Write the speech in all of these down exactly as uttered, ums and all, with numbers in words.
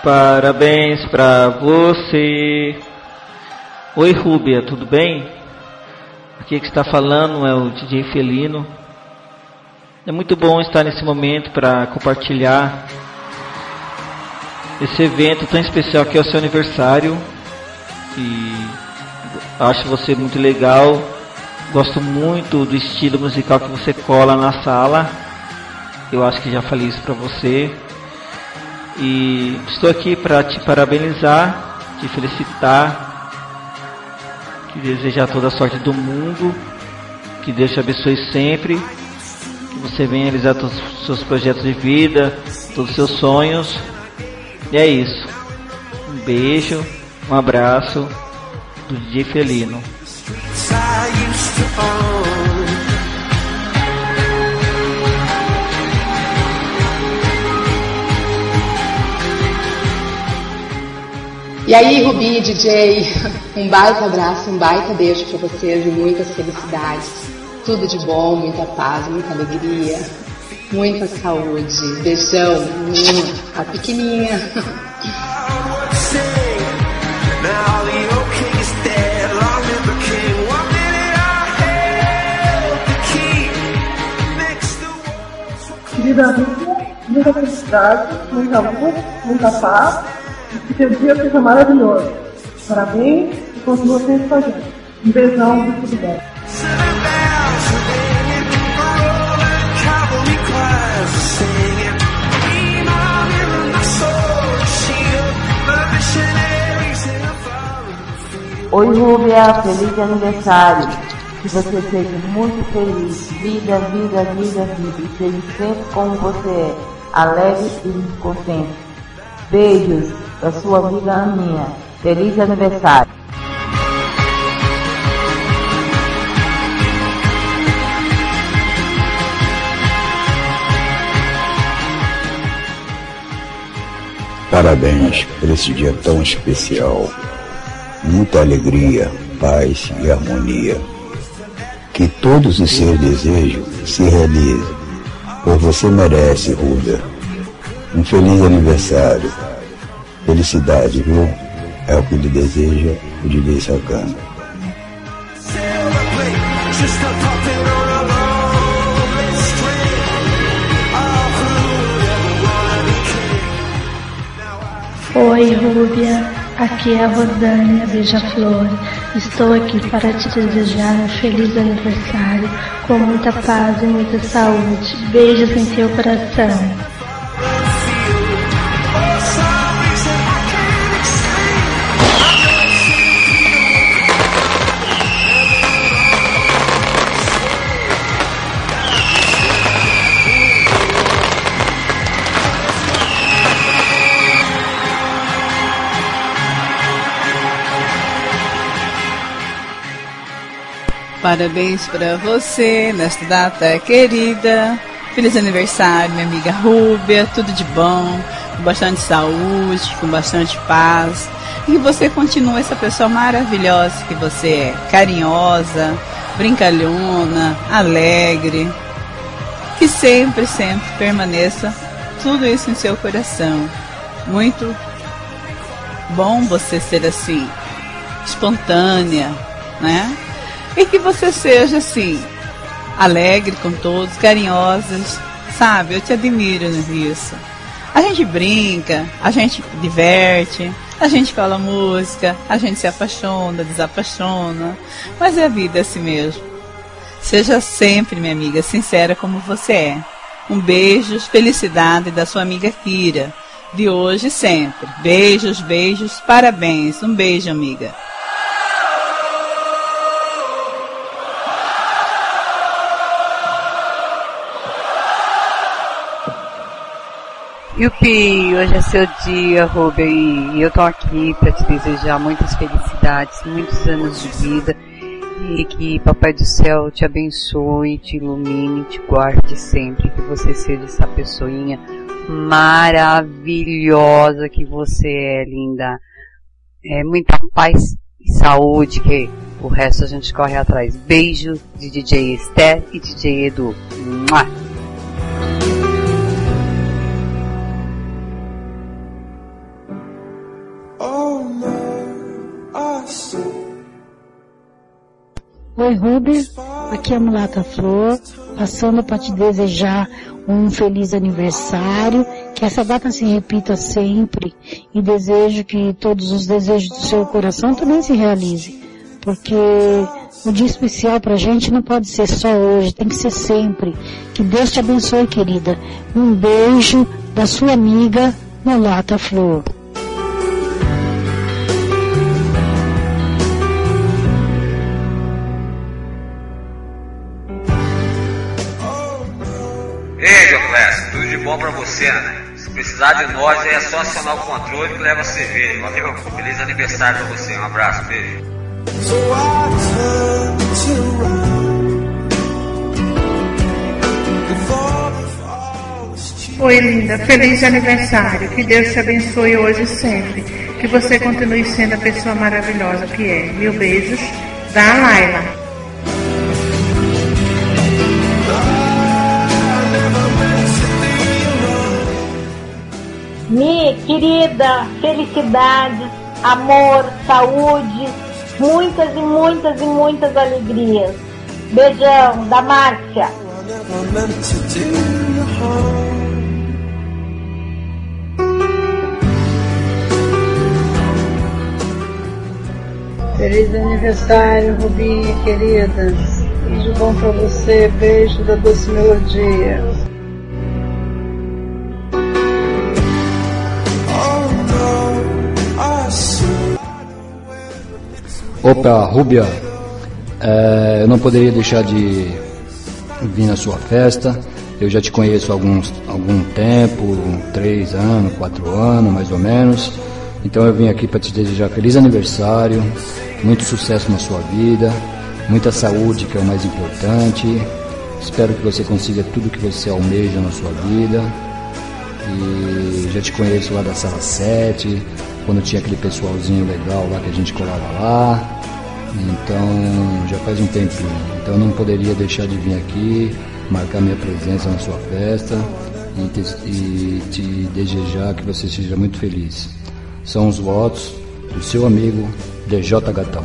parabéns pra você. Oi, Rúbia, tudo bem? Aqui que está falando é o D J Felino. É muito bom estar nesse momento para compartilhar esse evento tão especial que é o seu aniversário. E acho você muito legal. Gosto muito do estilo musical que você cola na sala. Eu acho que já falei isso para você. E estou aqui para te parabenizar, te felicitar, te desejar toda a sorte do mundo, que Deus te abençoe sempre, que você venha realizar todos os seus projetos de vida, todos os seus sonhos. E é isso. Um beijo, um abraço do D J Felino. E aí, Rubi, D J, um baita abraço, um baita beijo pra vocês e muitas felicidades. Tudo de bom, muita paz, muita alegria, muita saúde. Beijão, a pequenininha. Querida Rubi, muita felicidade, muita luz, muita paz. Que teu dia seja maravilhoso. Parabéns e continua sempre com a gente. Um beijão e tudo bem. Oi, Rúbia, feliz aniversário. Que você seja muito feliz. Vida, vida, vida, vida. E seja sempre como você é, alegre e contente. Beijos da sua vida à minha. Feliz aniversário. Parabéns por esse dia tão especial. Muita alegria, paz e harmonia. Que todos os seus desejos se realizem, pois você merece, Rúbia. Um feliz aniversário. Felicidade, viu? É o que lhe deseja o D J Sacana. Oi, Rúbia. Aqui é a Rosânia Beija-Flor. Estou aqui para te desejar um feliz aniversário com muita paz e muita saúde. Beijos em seu coração. Parabéns para você nesta data querida. Feliz aniversário, minha amiga Rúbia. Tudo de bom, com bastante saúde, com bastante paz. E que você continue essa pessoa maravilhosa que você é. Carinhosa, brincalhona, alegre. Que sempre, sempre permaneça tudo isso em seu coração. Muito bom você ser assim, espontânea, né? E que você seja assim, alegre com todos, carinhosas, sabe? Eu te admiro nisso. A gente brinca, a gente diverte, a gente fala música, a gente se apaixona, desapaixona, mas é a vida assim mesmo. Seja sempre, minha amiga, sincera como você é. Um beijo, felicidade da sua amiga Kira, de hoje e sempre. Beijos, beijos, parabéns. Um beijo, amiga. Yupi, hoje é seu dia, Rubem, e eu tô aqui para te desejar muitas felicidades, muitos anos de vida, e que Papai do Céu te abençoe, te ilumine, te guarde sempre, que você seja essa pessoinha maravilhosa que você é, linda. É muita paz e saúde, que o resto a gente corre atrás. Beijo de D J Esther e D J Edu. Mua! Oi, Ruby, aqui é a Mulata Flor, passando para te desejar um feliz aniversário, que essa data se repita sempre e desejo que todos os desejos do seu coração também se realizem, porque um dia especial pra gente não pode ser só hoje, tem que ser sempre. Que Deus te abençoe, querida. Um beijo da sua amiga Mulata Flor. Ei, Dioclésio, tudo de bom pra você, né? Se precisar de nós, é só acionar o controle que leva a cerveja. Valeu, feliz aniversário pra você. Um abraço, beijo. Oi, linda, feliz aniversário. Que Deus te abençoe hoje e sempre. Que você continue sendo a pessoa maravilhosa que é. Mil beijos, da Laila. Mi, querida, felicidades, amor, saúde, muitas e muitas e muitas alegrias. Beijão, da Márcia. Feliz aniversário, Rubinha, querida. Tudo bom pra você, beijo da Doce Melodia. Opa, Rúbia, é, eu não poderia deixar de vir na sua festa. Eu já te conheço há alguns, algum tempo, três anos, quatro anos, mais ou menos. Então eu vim aqui para te desejar feliz aniversário, muito sucesso na sua vida, muita saúde, que é o mais importante. Espero que você consiga tudo que você almeja na sua vida. E já te conheço lá da sala sete, quando tinha aquele pessoalzinho legal lá que a gente colava lá. Então já faz um tempinho. Então eu não poderia deixar de vir aqui, marcar minha presença na sua festa e te, e te desejar que você seja muito feliz. São os votos do seu amigo D J Gatão.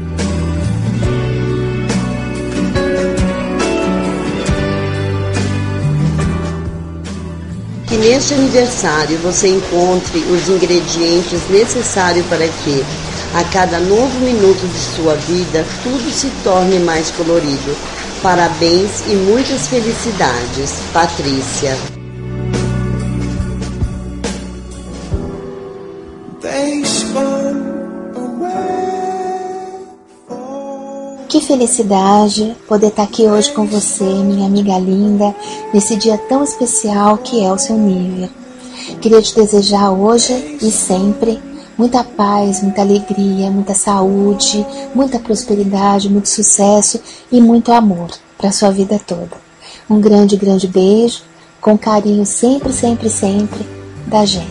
Que neste aniversário você encontre os ingredientes necessários para que, a cada novo minuto de sua vida, tudo se torne mais colorido. Parabéns e muitas felicidades. Patrícia. Que felicidade poder estar aqui hoje com você, minha amiga linda, nesse dia tão especial que é o seu nível. Queria te desejar hoje e sempre muita paz, muita alegria, muita saúde, muita prosperidade, muito sucesso e muito amor para a sua vida toda. Um grande, grande beijo, com carinho sempre, sempre, sempre, da Jenny.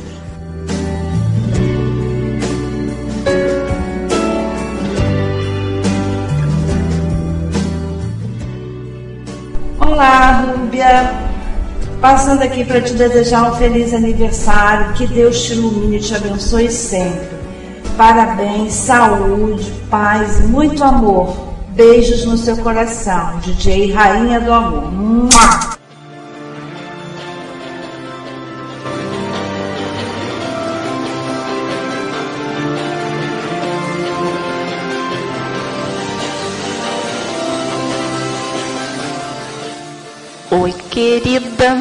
Olá, Rúbia. Passando aqui para te desejar um feliz aniversário, que Deus te ilumine e te abençoe sempre. Parabéns, saúde, paz e muito amor. Beijos no seu coração. D J Rainha do Amor. Mua! Oi, querida.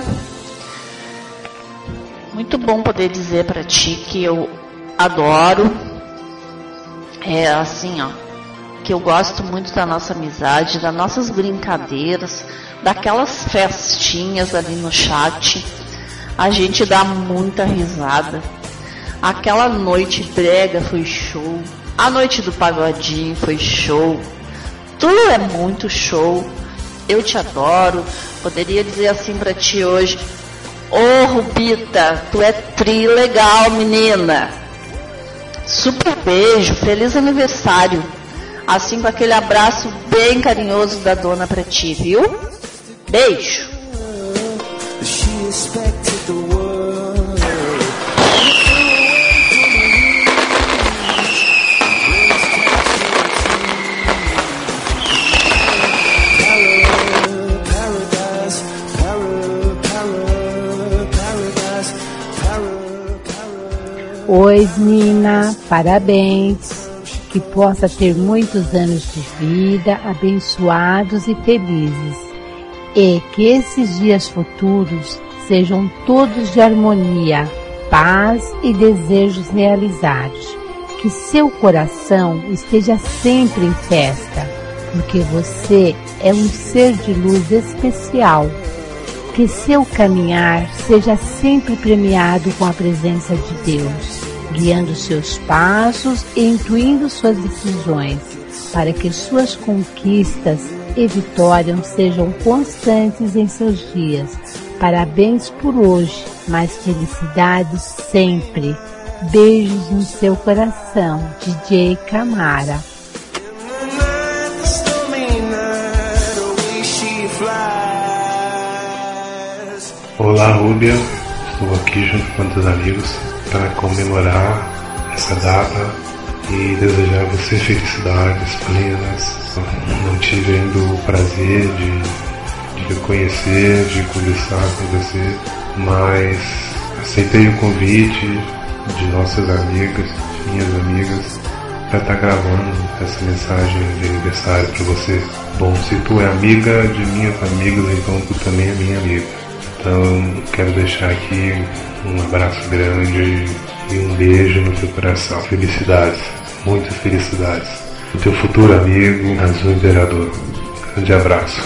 Muito bom poder dizer para ti que eu adoro, é assim, ó, que eu gosto muito da nossa amizade, das nossas brincadeiras, daquelas festinhas ali no chat. A gente dá muita risada. Aquela noite brega foi show. A noite do pagodinho foi show. Tudo é muito show. Eu te adoro. Poderia dizer assim pra ti hoje: ô oh, Rubita, tu é tri legal, menina. Super beijo, feliz aniversário. Assim, com aquele abraço bem carinhoso da dona pra ti, viu? Beijo. Pois, Nina, parabéns. Que possa ter muitos anos de vida abençoados e felizes. E que esses dias futuros sejam todos de harmonia, paz e desejos realizados. Que seu coração esteja sempre em festa, porque você é um ser de luz especial. Que seu caminhar seja sempre premiado com a presença de Deus, guiando seus passos e intuindo suas decisões, para que suas conquistas e vitórias sejam constantes em seus dias. Parabéns por hoje, mais felicidades sempre. Beijos no seu coração, D J Camara. Olá, Rúbia, estou aqui junto com outros amigos para comemorar essa data e desejar a você felicidades plenas. Não tive ainda o prazer de, de lhe conhecer, de conversar com você, mas aceitei o convite de nossas amigas, de minhas amigas, para estar gravando essa mensagem de aniversário para você. Bom, se tu é amiga de minhas amigas, então tu também é minha amiga. Então, quero deixar aqui um abraço grande e um beijo no seu coração. Felicidades, muitas felicidades. O teu futuro amigo, Azul Imperador. Grande abraço.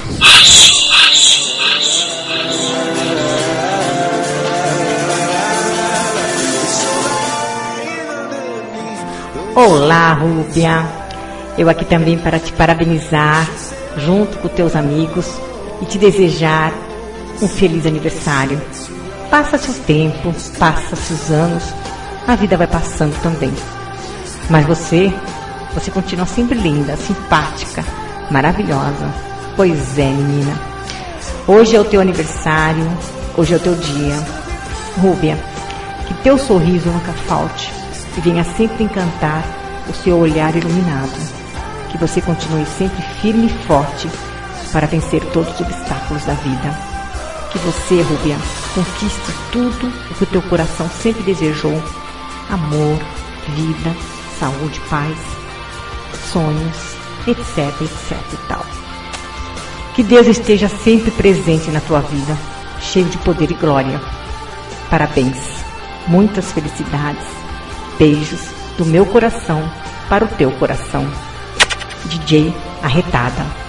Olá, Rúbia. Eu aqui também para te parabenizar, junto com teus amigos, e te desejar um feliz aniversário. Passa-se o tempo, passa-se os anos, a vida vai passando também. Mas você, você continua sempre linda, simpática, maravilhosa. Pois é, menina. Hoje é o teu aniversário, hoje é o teu dia. Rúbia, que teu sorriso nunca falte e venha sempre encantar o seu olhar iluminado. Que você continue sempre firme e forte para vencer todos os obstáculos da vida. Que você, Rúbia, conquiste tudo o que o teu coração sempre desejou. Amor, vida, saúde, paz, sonhos, etc, etc e tal. Que Deus esteja sempre presente na tua vida, cheio de poder e glória. Parabéns, muitas felicidades, beijos do meu coração para o teu coração. D J Arretada.